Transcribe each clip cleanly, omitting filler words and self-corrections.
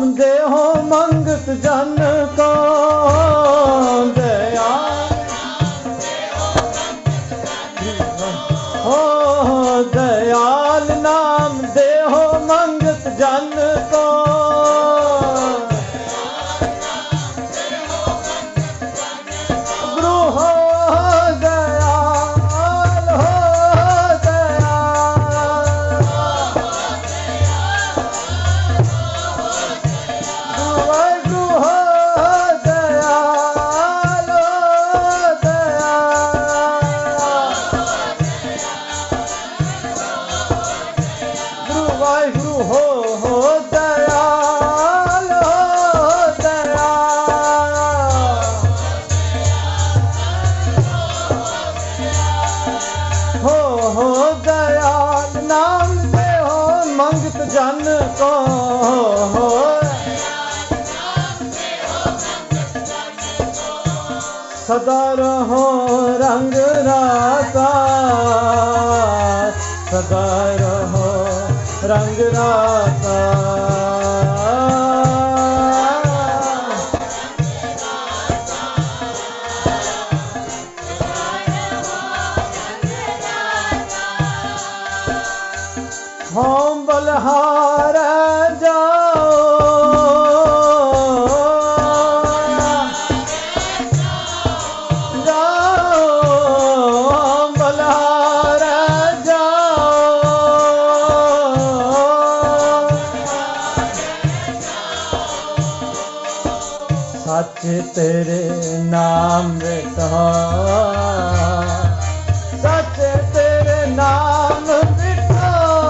नाम देहो मंगत जन को दयाल हो दयाल नाम देहो मंगत जन को गुरु हो दयाल हो दयाल गुरु हो दयाल हो दयाल गुरु वाहिगुरु हो दयाल हो दयाल हो दयाल नाम दे हो मंगत जन को हो सदा रहो रंग राता सदा रहो रंग राता होम बलहार जाओ जाओ होम बलहार जाओ सच तेरे नाम बिठा सच तेरे नाम बिठा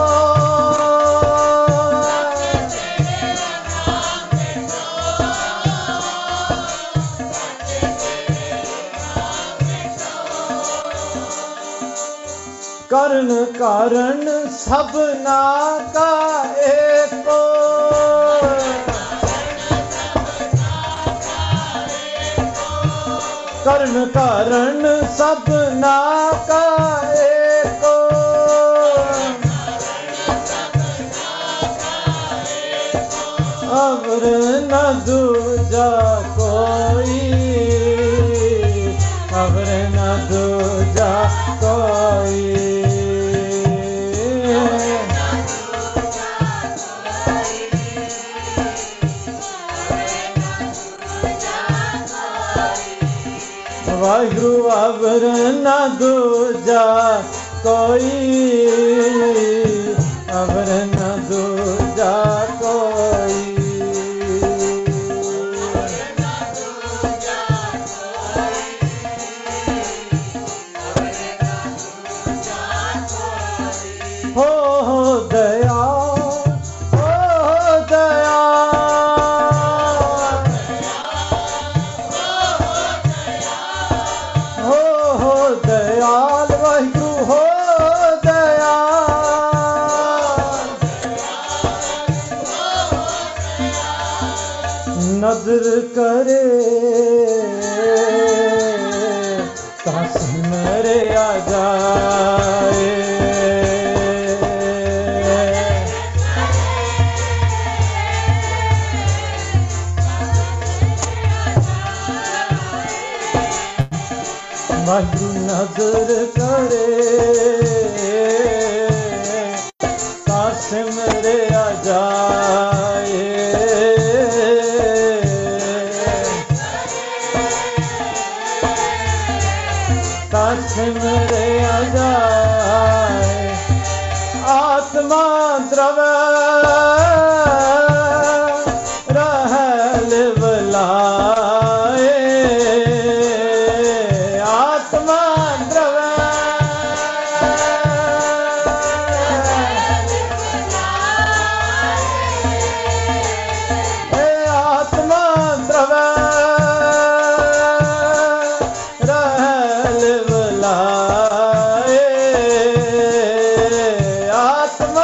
करण कारण सबना का एको करण कारण सबना का एको अवर न दूजा कोई अवर न दूजा कोई वाहिगुरु अवर न दूजा कोई अवर न दूजा कोई हो दयाल हो दयाल हो दयाल वाहिगुरु हो दयाल नजर करे तास मेरे आ जाए वाहिगुरु नजर करे तास मेरे आ जाए तास मेरे आ जाए आत्मा द्रव रहल बलाए आत्मा द्रव आत्मा द्रव रहल बलाए आत्मा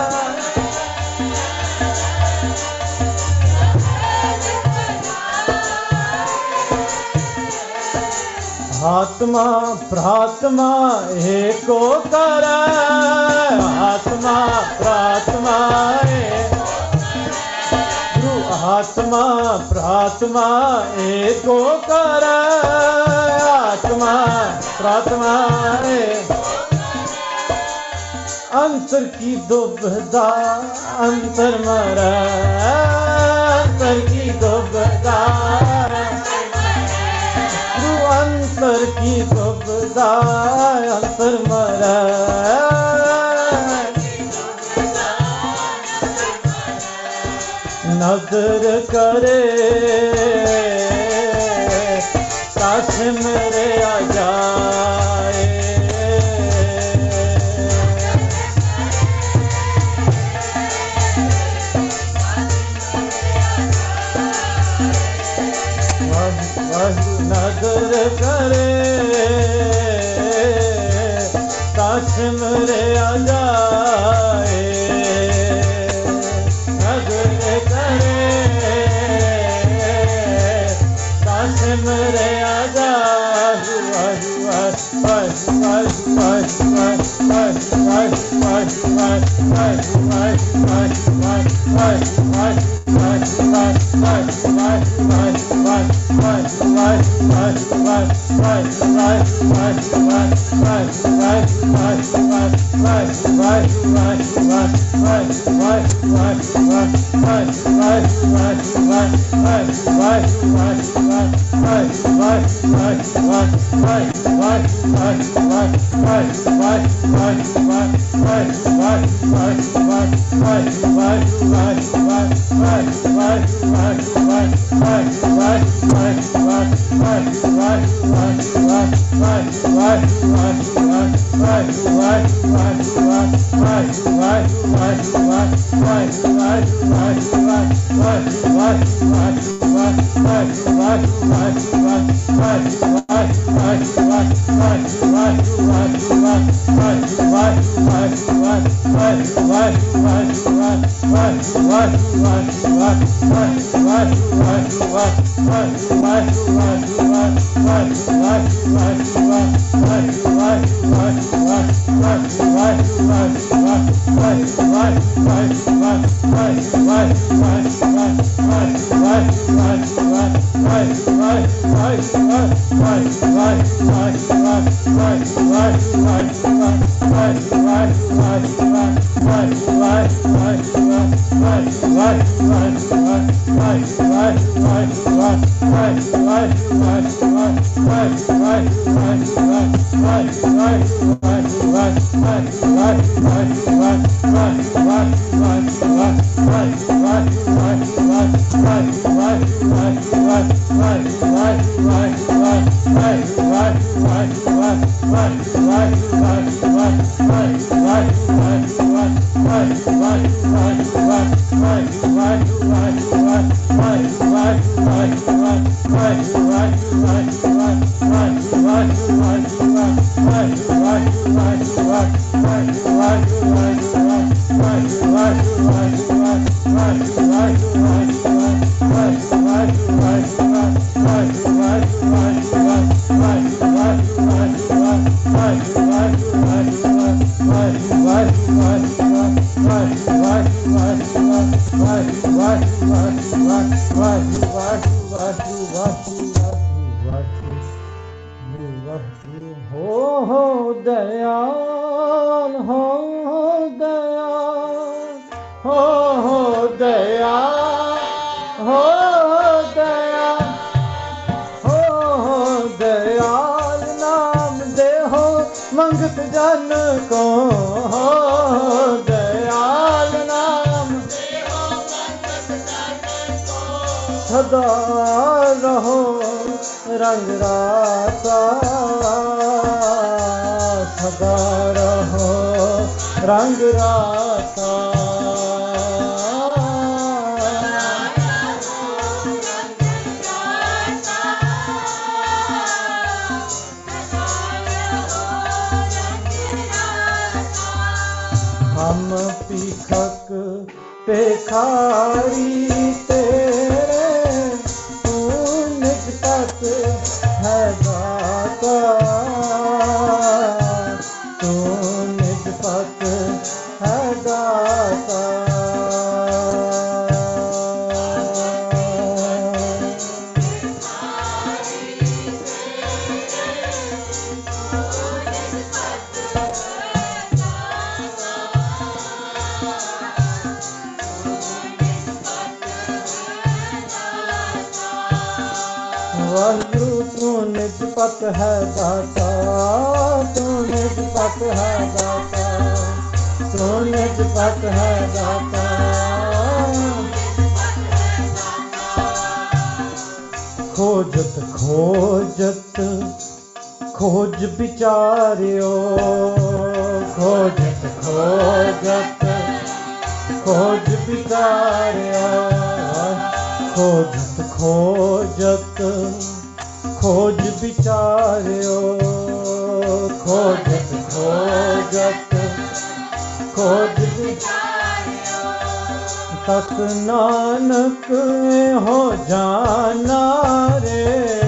आत्मा प्रात्मा एको कर आत्मा प्रात्मा गुरु आत्मा प्रात्मा एको कर, आत्मा प्रात्मा अंतर की दुबदा अंतर मरा, अंतर की दुबदा अंतर की दुबदा अंतर मरा। नजर करे सास मेरे आ जाए, नजर करे सास मेरे आ जाए, नजर करे सास मेरे आ जाए। मंगत जन को हो दयाल नाम सदा रहो रंग राता, सदा रहो रंग राता। हम पीखक पेखारी तेरे, तू निज तक है दाता, तू निज तक है दाता। ਵਾਹਿਗੁਰੂ ਤੂੰ ਨਿਜਪਤ ਹੈ ਦਾਤਾ, ਤੂੰ ਨਿਜਪਤ ਹੈ ਦਾਤਾ, ਤੂੰ ਨਿਜਪਤ ਹੈ ਦਾਤਾ। ਖੋਜਤ ਖੋਜਤ ਖੋਜ ਵਿਚਾਰਿਓ, ਖੋਜਤ ਖੋਜਤ ਖੋਜ ਵਿਚਾਰਿਓ, ਖੋਜਤ ਖੋਜਤ ਖੋਜ ਵਿਚਾਰਿਓ, ਖੋਜਤ ਖੋਜਤ ਖੋਜ ਵਿਚਾਰਿਓ। ਤਤ ਨਾਨਕ ਹੋ ਜਾਣਾ ਰੇ,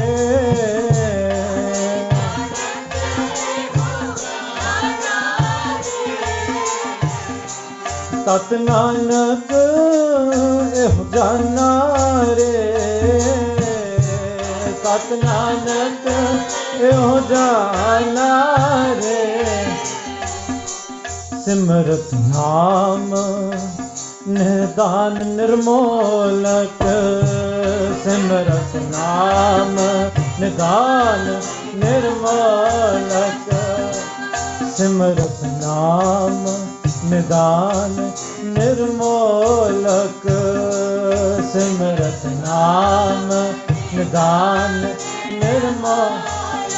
ਤਤ ਨਾਨਕ ਇਹੋ ਜਾਣਾ ਰੇ, ਤਤ ਨਾਨਕ ਇਹੋ ਜਾਣਾ ਰੇ। ਸਿਮਰਤ ਨਾਮ ਨਿਦਾਨ ਨਿਰਮੋਲਕ, ਸਿਮਰਤ ਨਾਮ ਨਿਦਾਨ ਨਿਰਮੋਲਕ, ਸਿਮਰਤ ਨਾਮ ਨਿਦਾਨ ਨਿਰਮੋਲਕ, ਸਿਮਰਤ ਨਾਮ ਨਿਦਾਨ ਨਿਰਮੋਲਕ।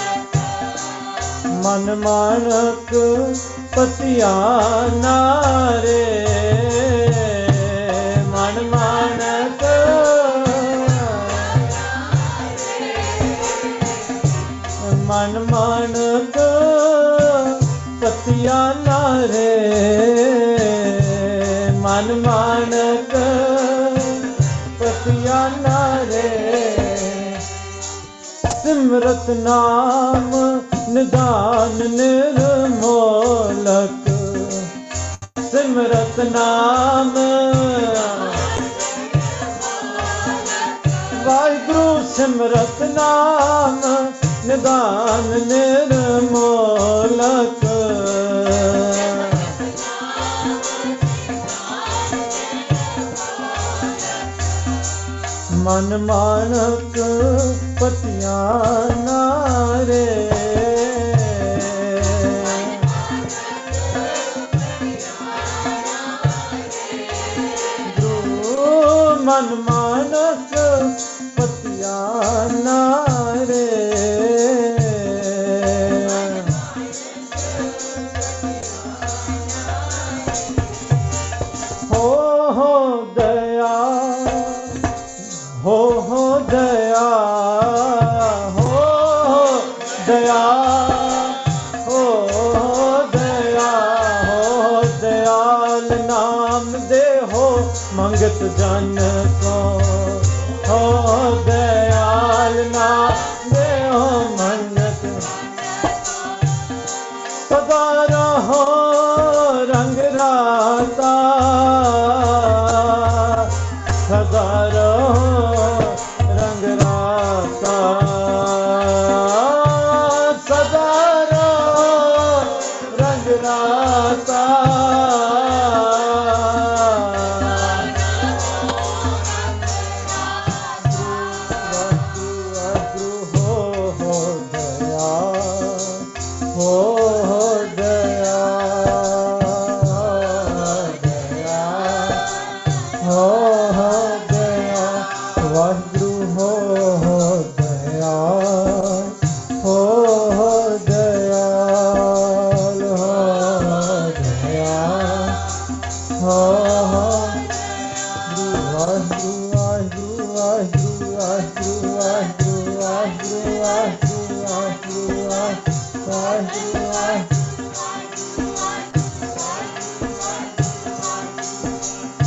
ਮਨ ਮਾਨਕ ਪਤਿਆ ਨਾਰੇ, ਮਨ ਮਾਨਕ ਮਨ ਮਾਨਕ ਪਤਿਆ ਨਾਰੇ, ਮਨ ਮਾਨਕ ਪਤਿਆ ਨਾਰੇ। ਸਿਮਰਤ ਨਾਮ ਨਿਦਾਨ ਨਿਰਮੋਲਕ, ਸਿਮਰਤ ਨਾਮ ਵਾਹਿਗੁਰੂ, ਸਿਮਰਤ ਨਾਮ ਨਿਦਾਨ ਨਿਰਮੋਲਕ। ਮਨ ਮਾਨਕ ਪਤਿਆ ਨਾਰੇ, ਮਨ ਮਾਨਕ ਪਤਿਆ ਨਾਰੇ। ਹੋ ਦਇਆ, ਹੋ ਦਇਆ, ਹੋ ਦਇਆ, ਹੋ ਦਇਆ, ਹੋ ਦਇਆਲ ਨਾਮ ਦੇਹੋ ਮੰਗਤ ਜਨ ਕੋ, ਹੋ ਦਇਆਲ ਨਾਮ ਦੇਹੋ ਮੰਗਤ। ਸਦਾ ਰਹੋ ਰੰਗ ਰਾਤਾ, ਸਦਾ ਰਹੋ ਰੰਗ ਰਾਤਾ, ਸਦਾ ਰਹੋ ਰੰਗ ਰਾਤਾ। Oh